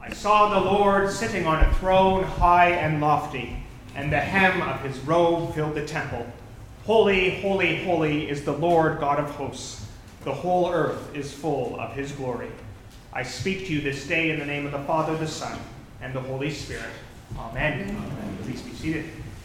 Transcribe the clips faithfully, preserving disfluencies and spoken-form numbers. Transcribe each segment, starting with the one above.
I saw the Lord sitting on a throne high and lofty, and the hem of his robe filled the temple. Holy, holy, holy is the Lord God of hosts. The whole earth is full of his glory. I speak to you this day in the name of the Father, the Son, and the Holy Spirit. Amen. Amen. Please be seated.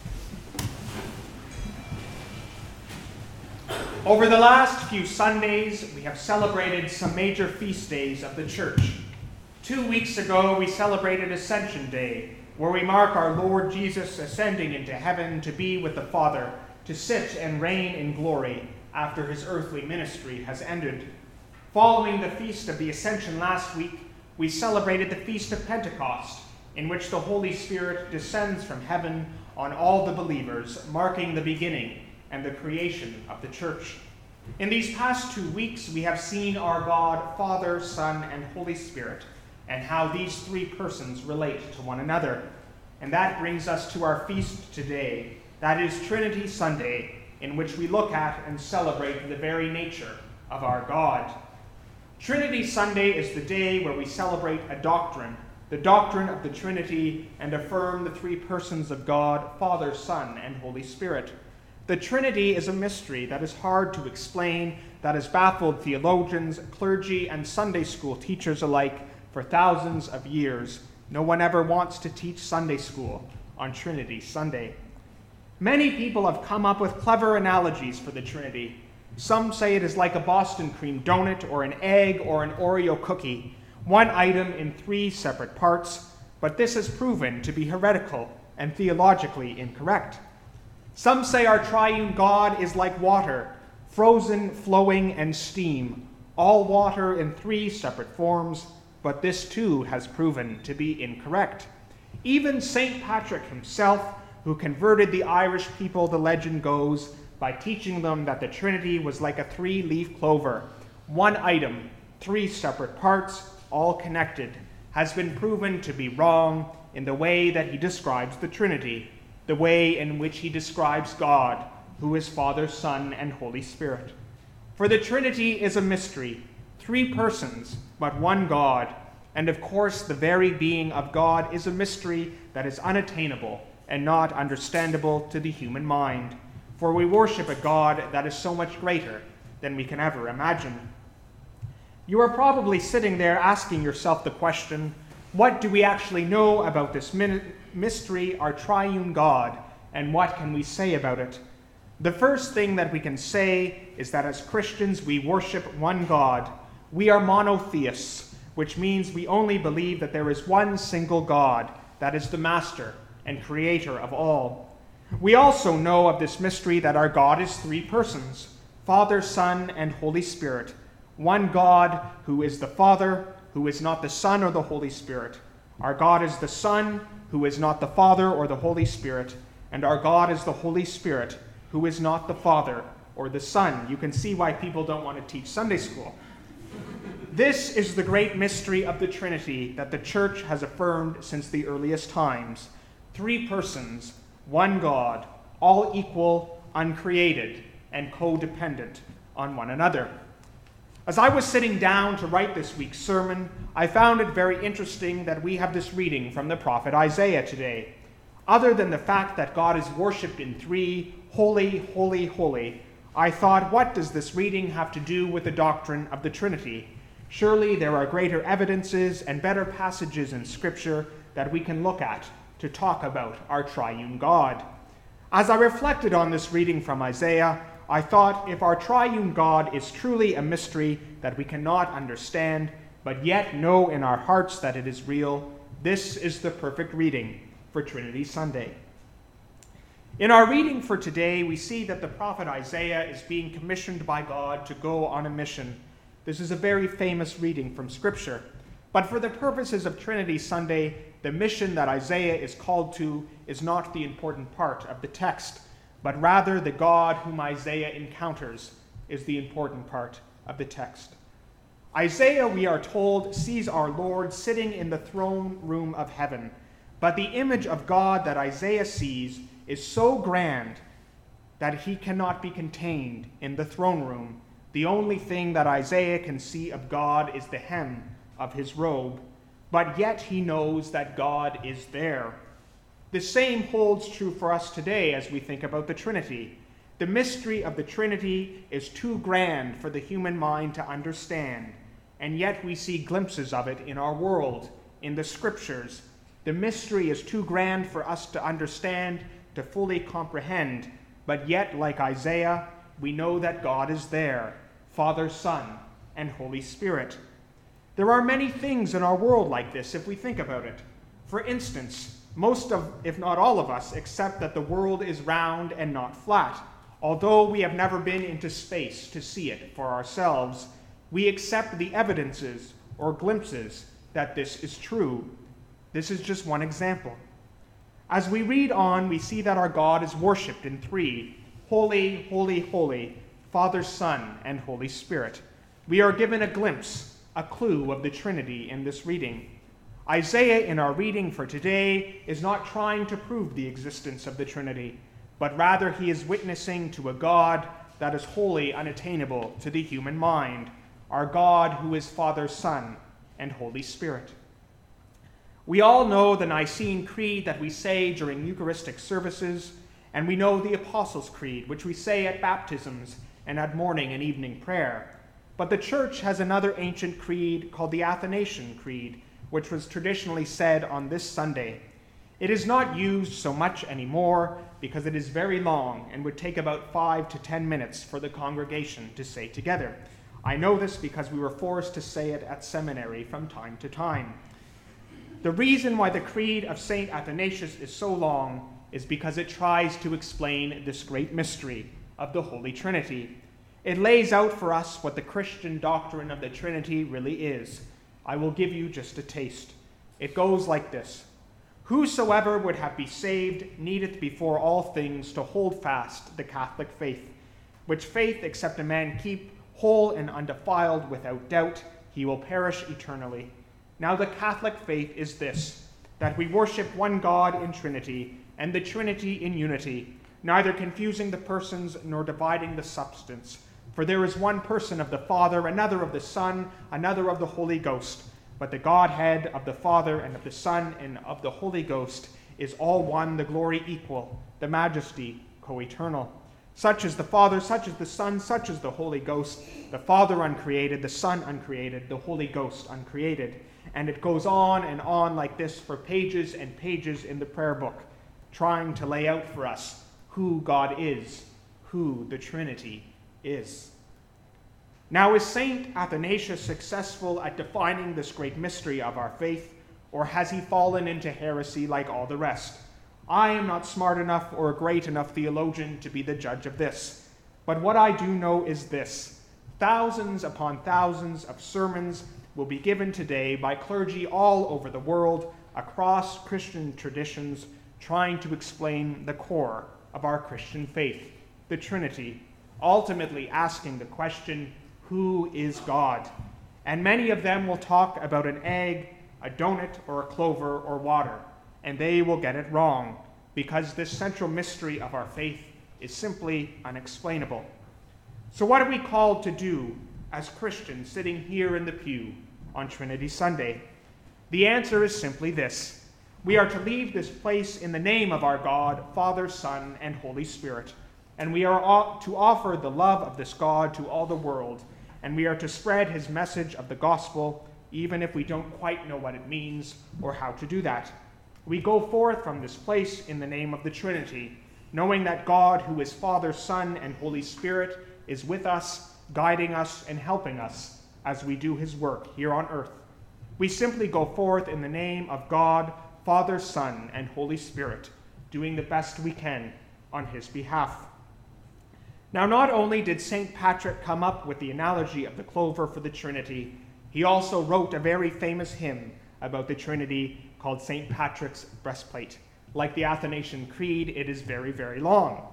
Over the last few Sundays, we have celebrated some major feast days of the church. Two weeks ago, we celebrated Ascension Day, where we mark our Lord Jesus ascending into heaven to be with the Father, to sit and reign in glory after his earthly ministry has ended. Following the Feast of the Ascension last week, we celebrated the Feast of Pentecost, in which the Holy Spirit descends from heaven on all the believers, marking the beginning and the creation of the church. In these past two weeks, we have seen our God, Father, Son, and Holy Spirit, and how these three persons relate to one another. And that brings us to our feast today. That is Trinity Sunday, in which we look at and celebrate the very nature of our God. Trinity Sunday is the day where we celebrate a doctrine, the doctrine of the Trinity, and affirm the three persons of God, Father, Son, and Holy Spirit. The Trinity is a mystery that is hard to explain, that has baffled theologians, clergy, and Sunday school teachers alike for thousands of years. No one ever wants to teach Sunday school on Trinity Sunday. Many people have come up with clever analogies for the Trinity. Some say it is like a Boston cream donut or an egg or an Oreo cookie, one item in three separate parts, but this has proven to be heretical and theologically incorrect. Some say our triune God is like water, frozen, flowing, and steam, all water in three separate forms, but this too has proven to be incorrect. Even Saint Patrick himself, who converted the Irish people, the legend goes, by teaching them that the Trinity was like a three-leaf clover, one item, three separate parts, all connected, has been proven to be wrong in the way that he describes the Trinity, the way in which he describes God, who is Father, Son, and Holy Spirit. For the Trinity is a mystery, three persons, but one God, and of course the very being of God is a mystery that is unattainable and not understandable to the human mind, for we worship a God that is so much greater than we can ever imagine. You are probably sitting there asking yourself the question, what do we actually know about this mystery, our triune God, and what can we say about it? The first thing that we can say is that as Christians we worship one God. We are monotheists, which means we only believe that there is one single God, that is the master and creator of all. We also know of this mystery that our God is three persons, Father, Son, and Holy Spirit. One God who is the Father, who is not the Son or the Holy Spirit. Our God is the Son, who is not the Father or the Holy Spirit. And our God is the Holy Spirit, who is not the Father or the Son. You can see why people don't want to teach Sunday school. This is the great mystery of the Trinity that the Church has affirmed since the earliest times. Three persons, one God, all equal, uncreated, and codependent on one another. As I was sitting down to write this week's sermon, I found it very interesting that we have this reading from the prophet Isaiah today. Other than the fact that God is worshipped in three, holy, holy, holy, I thought, what does this reading have to do with the doctrine of the Trinity? Surely there are greater evidences and better passages in Scripture that we can look at to talk about our triune God. As I reflected on this reading from Isaiah, I thought, if our triune God is truly a mystery that we cannot understand, but yet know in our hearts that it is real, this is the perfect reading for Trinity Sunday. In our reading for today, we see that the prophet Isaiah is being commissioned by God to go on a mission. This is a very famous reading from Scripture. But for the purposes of Trinity Sunday, the mission that Isaiah is called to is not the important part of the text, but rather the God whom Isaiah encounters is the important part of the text. Isaiah, we are told, sees our Lord sitting in the throne room of heaven, but the image of God that Isaiah sees is so grand that he cannot be contained in the throne room. The only thing that Isaiah can see of God is the hem of his robe. but yet he knows that God is there. The same holds true for us today as we think about the Trinity. The mystery of the Trinity is too grand for the human mind to understand, and yet we see glimpses of it in our world, in the Scriptures. The mystery is too grand for us to understand, to fully comprehend, but yet, like Isaiah, we know that God is there, Father, Son, and Holy Spirit. There are many things in our world like this if we think about it. For instance, most of, if not all of us, accept that the world is round and not flat. Although we have never been into space to see it for ourselves, we accept the evidences or glimpses that this is true. This is just one example. As we read on, we see that our God is worshipped in three: Holy, Holy, Holy, Father, Son, and Holy Spirit. We are given a glimpse, a clue of the Trinity in this reading. Isaiah, in our reading for today, is not trying to prove the existence of the Trinity, but rather he is witnessing to a God that is wholly unattainable to the human mind, our God who is Father, Son, and Holy Spirit. We all know the Nicene Creed that we say during Eucharistic services, and we know the Apostles' Creed, which we say at baptisms and at morning and evening prayer. But the Church has another ancient creed called the Athanasian Creed, which was traditionally said on this Sunday. It is not used so much anymore because it is very long and would take about five to ten minutes for the congregation to say together. I know this because we were forced to say it at seminary from time to time. The reason why the Creed of Saint Athanasius is so long is because it tries to explain this great mystery of the Holy Trinity. It lays out for us what the Christian doctrine of the Trinity really is. I will give you just a taste. It goes like this: Whosoever would have be saved needeth before all things to hold fast the Catholic faith, which faith except a man keep whole and undefiled without doubt, he will perish eternally. Now the Catholic faith is this, that we worship one God in Trinity, and the Trinity in unity, neither confusing the persons nor dividing the substance. For there is one person of the Father, another of the Son, another of the Holy Ghost. But the Godhead of the Father and of the Son and of the Holy Ghost is all one, the glory equal, the majesty co-eternal. Such is the Father, such is the Son, such is the Holy Ghost, the Father uncreated, the Son uncreated, the Holy Ghost uncreated. And it goes on and on like this for pages and pages in the prayer book, trying to lay out for us who God is, who the Trinity is. Now, is Saint Athanasius successful at defining this great mystery of our faith, or has he fallen into heresy like all the rest? I am not smart enough or a great enough theologian to be the judge of this, but what I do know is this: thousands upon thousands of sermons will be given today by clergy all over the world, across Christian traditions, trying to explain the core of our Christian faith, the Trinity, ultimately asking the question, who is God? And many of them will talk about an egg, a donut, or a clover, or water, and they will get it wrong, because this central mystery of our faith is simply unexplainable. So what are we called to do as Christians sitting here in the pew on Trinity Sunday? The answer is simply this: we are to leave this place in the name of our God, Father, Son, and Holy Spirit, and we are to offer the love of this God to all the world, and we are to spread his message of the gospel, even if we don't quite know what it means or how to do that. We go forth from this place in the name of the Trinity, knowing that God, who is Father, Son, and Holy Spirit, is with us, guiding us, and helping us as we do his work here on earth. We simply go forth in the name of God, Father, Son, and Holy Spirit, doing the best we can on his behalf. Now, not only did Saint Patrick come up with the analogy of the clover for the Trinity, he also wrote a very famous hymn about the Trinity called Saint Patrick's Breastplate. Like the Athanasian Creed, it is very, very long.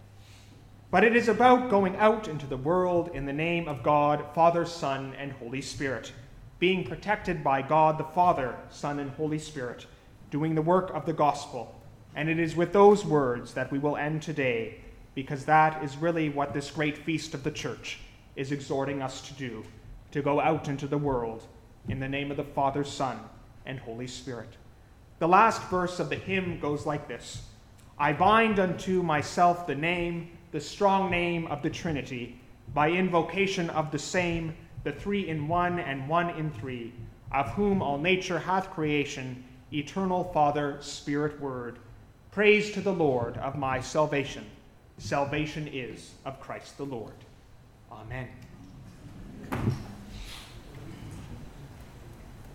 But it is about going out into the world in the name of God, Father, Son, and Holy Spirit, being protected by God the Father, Son, and Holy Spirit, doing the work of the gospel. And it is with those words that we will end today, because that is really what this great feast of the Church is exhorting us to do, to go out into the world in the name of the Father, Son, and and Holy Spirit. The last verse of the hymn goes like this: I bind unto myself the name, the strong name of the Trinity, by invocation of the same, the three in one and one in three, of whom all nature hath creation, eternal Father, Spirit, Word. Praise to the Lord of my salvation. Salvation is of Christ the Lord. Amen.